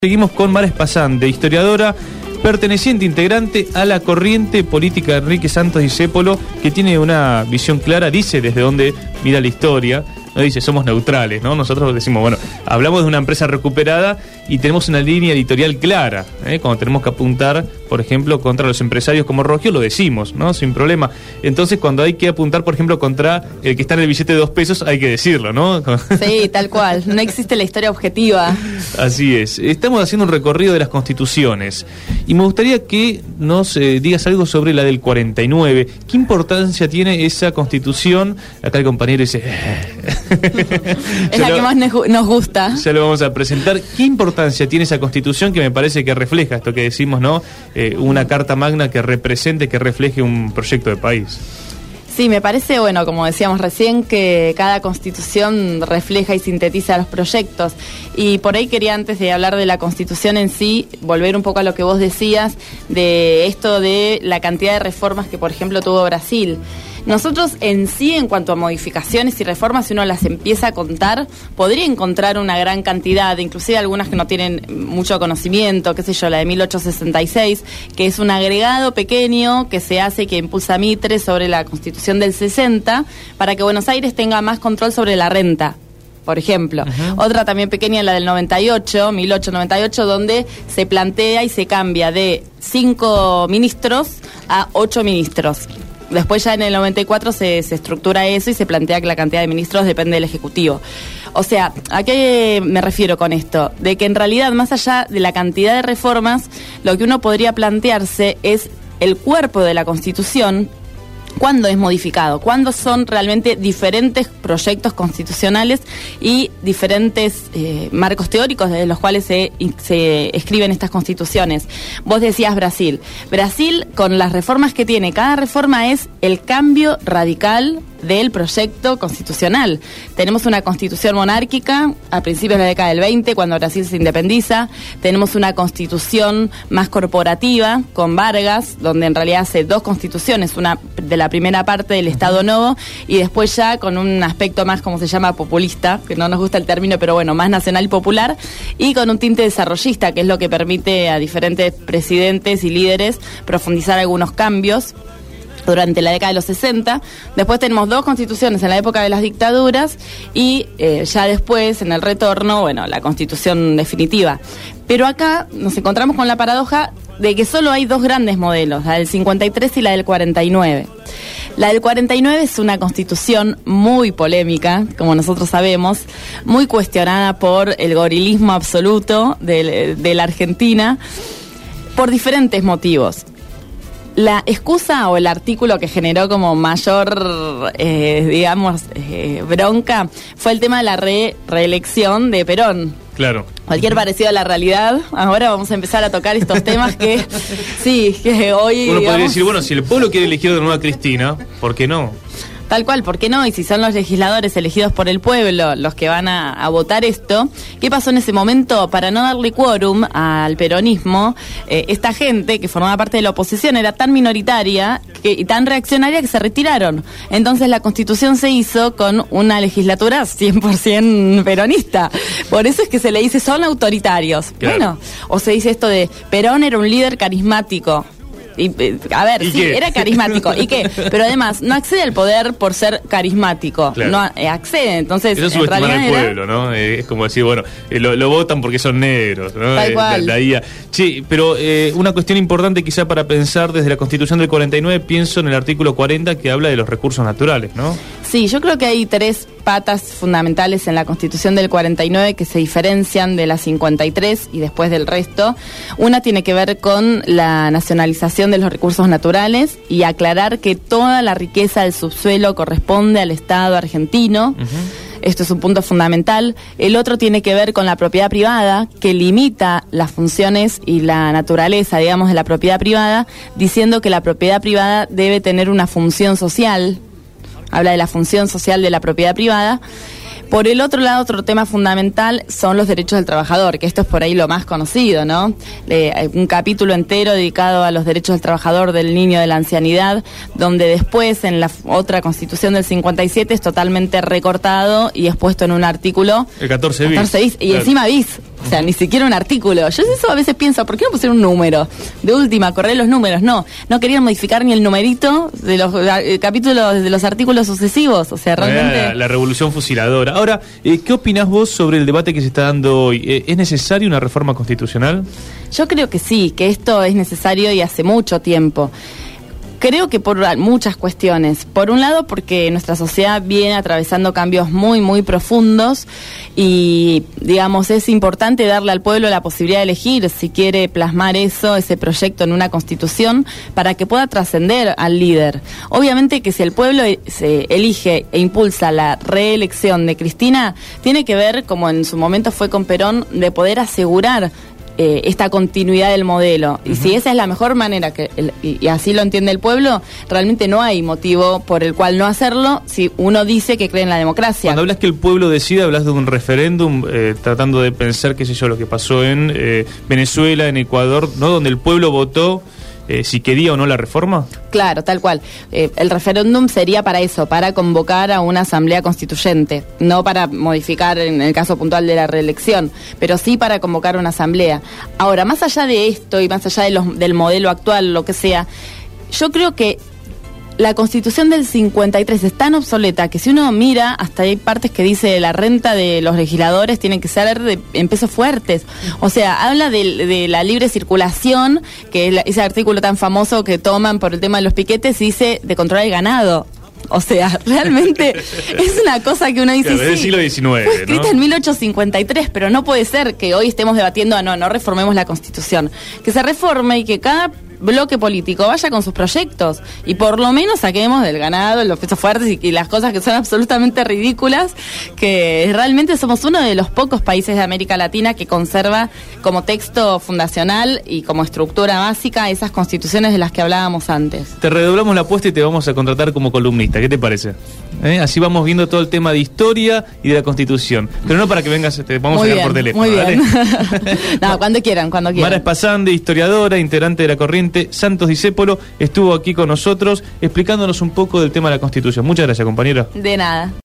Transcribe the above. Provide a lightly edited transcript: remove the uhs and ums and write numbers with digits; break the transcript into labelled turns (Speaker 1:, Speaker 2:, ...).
Speaker 1: Seguimos con Mara Espasante, historiadora, perteneciente integrante a la corriente política de Enrique Santos Discépolo, que tiene una visión clara, dice desde dónde mira la historia, no dice somos neutrales, ¿no? Nosotros decimos, bueno, hablamos de una empresa recuperada y tenemos una línea editorial clara, cuando tenemos que apuntar, por ejemplo, contra los empresarios como Rogio, lo decimos, ¿no? Sin problema. Entonces, cuando hay que apuntar, por ejemplo, contra el que está en el billete de 2 pesos, hay que decirlo, ¿no?
Speaker 2: Sí, tal cual. No existe la historia objetiva.
Speaker 1: Así es. Estamos haciendo un recorrido de las constituciones y me gustaría que nos digas algo sobre la del 49. ¿Qué importancia tiene esa constitución? Acá el compañero dice...
Speaker 2: Es la que más nos gusta.
Speaker 1: Ya lo vamos a presentar. ¿Qué importancia tiene esa constitución que me parece que refleja esto que decimos, ¿no? Una carta magna que represente, que refleje un proyecto de país.
Speaker 2: Sí, me parece, bueno, como decíamos recién, que cada constitución refleja y sintetiza los proyectos. Y por ahí quería, antes de hablar de la constitución en sí, volver un poco a lo que vos decías, de esto de la cantidad de reformas que, por ejemplo, tuvo Brasil. Nosotros en sí, en cuanto a modificaciones y reformas, si uno las empieza a contar, podría encontrar una gran cantidad, inclusive algunas que no tienen mucho conocimiento, qué sé yo, la de 1866, que es un agregado pequeño que se hace, que impulsa Mitre sobre la Constitución del 60, para que Buenos Aires tenga más control sobre la renta, por ejemplo. Otra también pequeña, la del 1898, donde se plantea y se cambia de 5 ministros a 8 ministros. Después ya en el 94 se estructura eso y se plantea que la cantidad de ministros depende del Ejecutivo. O sea, ¿a qué me refiero con esto? De que en realidad, más allá de la cantidad de reformas, lo que uno podría plantearse es el cuerpo de la Constitución. ¿Cuándo es modificado? ¿Cuándo son realmente diferentes proyectos constitucionales y diferentes marcos teóricos desde los cuales se escriben estas constituciones? Vos decías Brasil. Brasil, con las reformas que tiene, cada reforma es el cambio radical del proyecto constitucional. Tenemos una constitución monárquica a principios de la década del 20, cuando Brasil se independiza. Tenemos una constitución más corporativa, con Vargas, donde en realidad hace 2 constituciones, una de la primera parte del Estado Novo, y después ya con un aspecto más, como se llama, populista, que no nos gusta el término, pero bueno, más nacional y popular, y con un tinte desarrollista, que es lo que permite a diferentes presidentes y líderes profundizar algunos cambios durante la década de los 60. Después tenemos 2 constituciones en la época de las dictaduras y ya después, en el retorno, bueno, la constitución definitiva. Pero acá nos encontramos con la paradoja de que solo hay 2 grandes modelos, la del 53 y la del 49. La del 49 es una constitución muy polémica, como nosotros sabemos, muy cuestionada por el gorilismo absoluto de la Argentina, por diferentes motivos. La excusa o el artículo que generó como mayor, bronca fue el tema de la reelección de Perón.
Speaker 1: Claro.
Speaker 2: Cualquier parecido a la realidad. Ahora vamos a empezar a tocar estos temas que, sí, que hoy...
Speaker 1: Uno podría decir, bueno, si el pueblo quiere elegir de nuevo a Cristina, ¿por qué no?
Speaker 2: Tal cual, ¿por qué no? Y si son los legisladores elegidos por el pueblo los que van a votar esto, ¿qué pasó en ese momento? Para no darle quórum al peronismo, esta gente que formaba parte de la oposición era tan minoritaria y tan reaccionaria que se retiraron. Entonces la Constitución se hizo con una legislatura 100% peronista. Por eso es que se le dice son autoritarios. Claro. Bueno, o se dice esto de Perón era un líder carismático. Y, a ver, sí, ¿qué? Era carismático. ¿Y qué? Pero además, no accede al poder por ser carismático. Claro. No accede, entonces...
Speaker 1: Eso es subestimar al pueblo, ¿no? Es como decir, bueno, lo votan porque son negros, ¿no?
Speaker 2: Tal cual.
Speaker 1: Sí, pero una cuestión importante quizá para pensar desde la Constitución del 49, pienso en el artículo 40 que habla de los recursos naturales, ¿no?
Speaker 2: Sí, yo creo que hay 3 patas fundamentales en la Constitución del 49 que se diferencian de la 53 y después del resto. Una tiene que ver con la nacionalización de los recursos naturales y aclarar que toda la riqueza del subsuelo corresponde al Estado argentino. Esto es un punto fundamental. El otro tiene que ver con la propiedad privada, que limita las funciones y la naturaleza, digamos, de la propiedad privada, diciendo que la propiedad privada debe tener una función social. Habla de la función social de la propiedad privada. Por el otro lado, otro tema fundamental son los derechos del trabajador, que esto es por ahí lo más conocido, ¿no? Un capítulo entero dedicado a los derechos del trabajador, del niño, de la ancianidad, donde después en la otra Constitución del 57 es totalmente recortado y es puesto en un artículo...
Speaker 1: El 14 bis.
Speaker 2: Y claro, encima bis. O sea, ni siquiera un artículo. Yo eso a veces pienso, ¿por qué no pusieron un número? De última, correr los números. No querían modificar ni el numerito de los capítulos de los artículos sucesivos. O sea, realmente...
Speaker 1: La revolución fusiladora. Ahora, ¿qué opinás vos sobre el debate que se está dando hoy? ¿Es necesaria una reforma constitucional?
Speaker 2: Yo creo que sí, que esto es necesario y hace mucho tiempo. Creo que por muchas cuestiones. Por un lado, porque nuestra sociedad viene atravesando cambios muy, muy profundos y, digamos, es importante darle al pueblo la posibilidad de elegir si quiere plasmar ese proyecto en una constitución para que pueda trascender al líder. Obviamente que si el pueblo se elige e impulsa la reelección de Cristina, tiene que ver, como en su momento fue con Perón, de poder asegurar esta continuidad del modelo. Y si esa es la mejor manera, y así lo entiende el pueblo, realmente no hay motivo por el cual no hacerlo si uno dice que cree en la democracia.
Speaker 1: Cuando hablas que el pueblo decide, hablas de un referéndum, tratando de pensar, qué sé yo, lo que pasó en Venezuela, en Ecuador, ¿no? Donde el pueblo votó si quería o no la reforma.
Speaker 2: Claro, tal cual. El referéndum sería para eso, para convocar a una asamblea constituyente, no para modificar en el caso puntual de la reelección, pero sí para convocar una asamblea. Ahora, más allá de esto y más allá del modelo actual, lo que sea, yo creo que la Constitución del 53 es tan obsoleta que si uno mira, hasta hay partes que dice la renta de los legisladores tiene que ser en pesos fuertes. O sea, habla de la libre circulación, que es ese artículo tan famoso que toman por el tema de los piquetes, y dice de controlar el ganado. O sea, realmente es una cosa que uno dice,
Speaker 1: claro, es del siglo XIX,
Speaker 2: fue escrita, ¿no?, en 1853, pero no puede ser que hoy estemos debatiendo, no reformemos la Constitución. Que se reforme y que cada bloque político vaya con sus proyectos y por lo menos saquemos del ganado los pesos fuertes y las cosas que son absolutamente ridículas, que realmente somos uno de los pocos países de América Latina que conserva como texto fundacional y como estructura básica esas constituciones de las que hablábamos antes.
Speaker 1: Te redoblamos la apuesta y te vamos a contratar como columnista, ¿qué te parece? Así vamos viendo todo el tema de historia y de la Constitución, pero no para que vengas, te vamos a sacar por teléfono.
Speaker 2: Muy bien. No, cuando quieran.
Speaker 1: Mara Espasande, historiadora, integrante de la corriente Santos Discépolo, estuvo aquí con nosotros explicándonos un poco del tema de la Constitución. Muchas gracias, compañera.
Speaker 2: De nada.